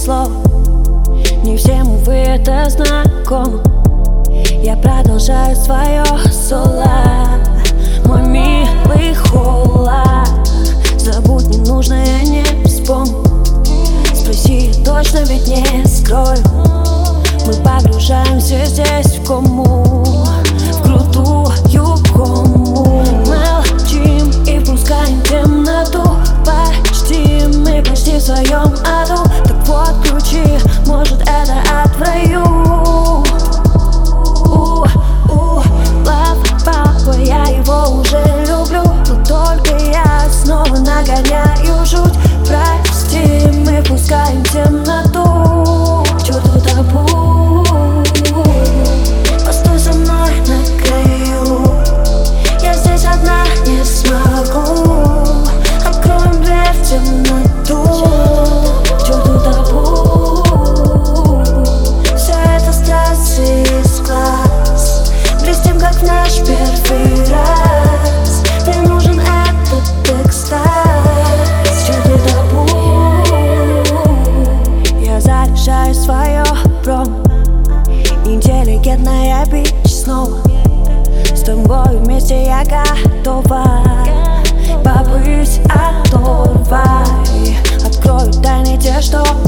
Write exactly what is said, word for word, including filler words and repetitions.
слов. Не всем, увы, это знакомо. Я продолжаю свое соло. Мой милый холод, забудь ненужное, не вспомню. Спроси, точно ведь не скрою. Мы погружаемся здесь в кому, в крутую кому. Молчим и впускаем темноту. Почти, мы почти в своем аду. Так вот ключи, может это ад в раю. Папа, я его уже люблю, но только я снова нагоняю жуть. Прости, мы пускаем темноту к черту табу. Постой со мной на краю, я здесь одна не смогу. Откроем дверь в темноту к черту табу. Все это страсть из глаз, блестим как в наш первый раз. Мне нужен этот экстаз к черту табу. Я заряжаю свое промо, интеллигентная бич снова. С тобой вместе я готова побыть оторвай. Открою тайны те, что